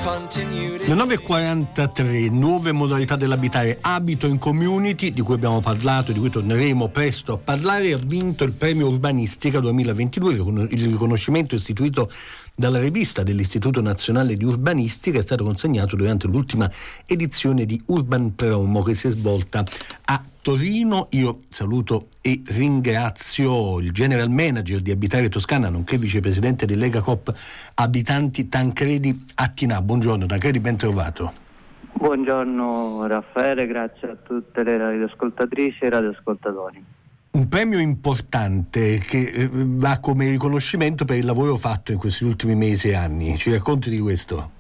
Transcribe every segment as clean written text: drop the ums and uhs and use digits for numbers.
Le 9.43, nuove modalità dell'abitare, abito in community, di cui abbiamo parlato, di cui torneremo presto a parlare. Ha vinto il premio Urbanistica 2022, il riconoscimento istituito dalla rivista dell'Istituto Nazionale di Urbanistica, è stato consegnato durante l'ultima edizione di Urban Promo che si è svolta a Torino. Io saluto e ringrazio il general manager di Abitare Toscana, nonché vicepresidente di Lega Coop Abitanti, Tancredi Attinà. Buongiorno Tancredi, ben trovato. Buongiorno Raffaele, grazie a tutte le radioascoltatrici e radioascoltatori. Un premio importante che va come riconoscimento per il lavoro fatto in questi ultimi mesi e anni. Ci racconti di questo?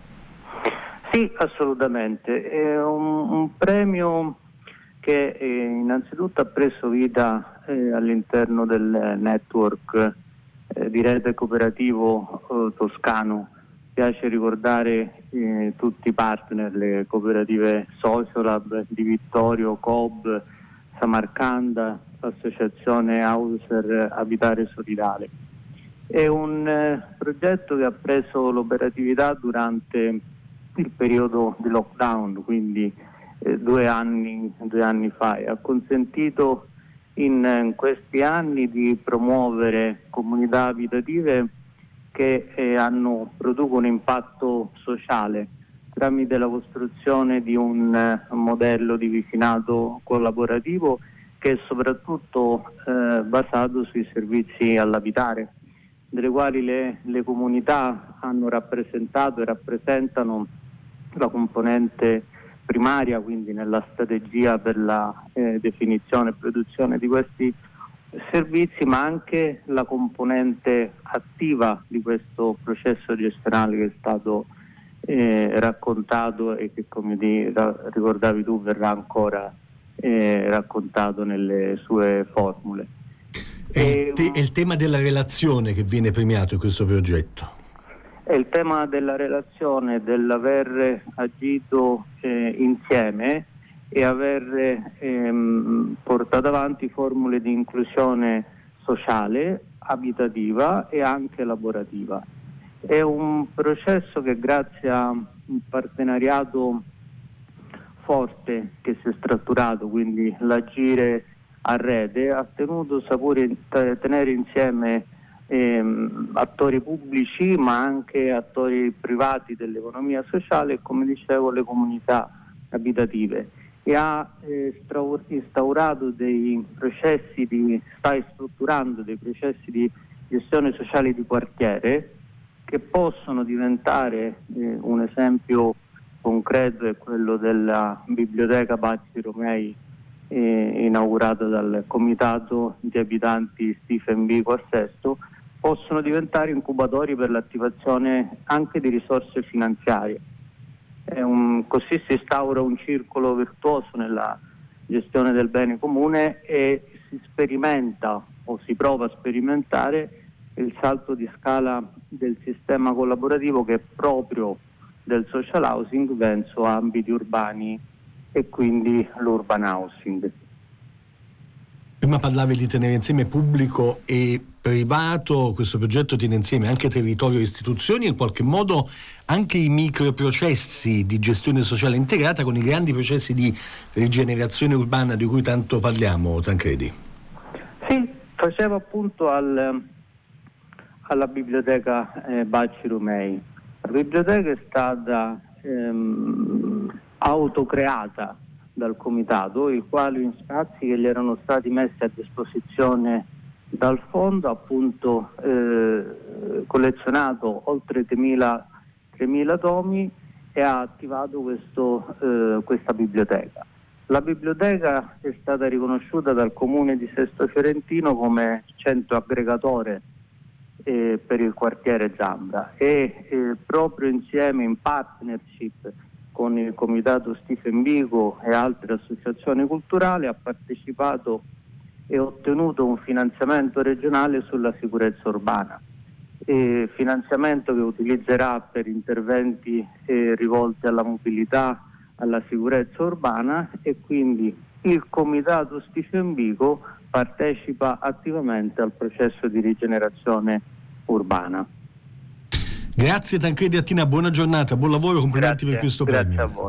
Sì, assolutamente. È un premio che innanzitutto ha preso vita all'interno del network di rete cooperativo toscano. Piace ricordare tutti i partner, le cooperative Sociolab di Vittorio, Coop, Samarcanda, l'associazione Hauser Abitare Solidale. È un progetto che ha preso l'operatività durante il periodo di lockdown, quindi 2 anni fa, e ha consentito in questi anni di promuovere comunità abitative che producono un impatto sociale tramite la costruzione di un modello di vicinato collaborativo che è soprattutto basato sui servizi all'abitare, delle quali le comunità hanno rappresentato e rappresentano la componente primaria, quindi nella strategia per la definizione e produzione di questi servizi, ma anche la componente attiva di questo processo gestionale che è stato raccontato e che, come ricordavi tu, verrà ancora raccontato nelle sue formule. È il tema della relazione che viene premiato in questo progetto. È il tema della relazione, dell'aver agito insieme e aver portato avanti formule di inclusione sociale, abitativa e anche lavorativa. È un processo che, grazie a un partenariato forte che si è strutturato, quindi l'agire a rete, ha tenuto tenere insieme attori pubblici ma anche attori privati dell'economia sociale e, come dicevo, le comunità abitative, e ha instaurato sta strutturando dei processi di gestione sociale di quartiere che possono diventare un esempio concreto è quello della biblioteca Bacci Romei inaugurata dal comitato di abitanti Stephen Biko a Sesto. Possono diventare incubatori per l'attivazione anche di risorse finanziarie. Così si instaura un circolo virtuoso nella gestione del bene comune e si sperimenta o si prova a sperimentare il salto di scala del sistema collaborativo, che è proprio del social housing verso ambiti urbani e quindi l'urban housing. Prima parlavi di tenere insieme pubblico e privato. Questo progetto tiene insieme anche territorio e istituzioni e in qualche modo anche i microprocessi di gestione sociale integrata con i grandi processi di rigenerazione urbana di cui tanto parliamo, Tancredi. Sì, facevo appunto alla biblioteca Bacci Romei. La biblioteca è stata autocreata dal comitato, i quali spazi che gli erano stati messi a disposizione dal fondo, appunto collezionato oltre 3.000 tomi e ha attivato questa biblioteca. La biblioteca è stata riconosciuta dal comune di Sesto Fiorentino come centro aggregatore per il quartiere Zambra e proprio insieme, in partnership con il comitato Stephen Biko e altre associazioni culturali, ha partecipato e ottenuto un finanziamento regionale sulla sicurezza urbana, finanziamento che utilizzerà per interventi rivolti alla mobilità, alla sicurezza urbana, e quindi il comitato Stephen Biko partecipa attivamente al processo di rigenerazione urbana. Grazie Tancredi Attina, buona giornata, buon lavoro, complimenti per questo premio. Grazie a voi.